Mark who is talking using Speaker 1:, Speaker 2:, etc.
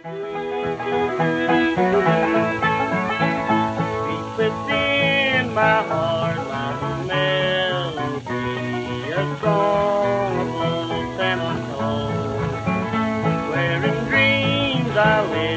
Speaker 1: Deep within my heart lies a melody, a song of little San Antonio, where in dreams I live.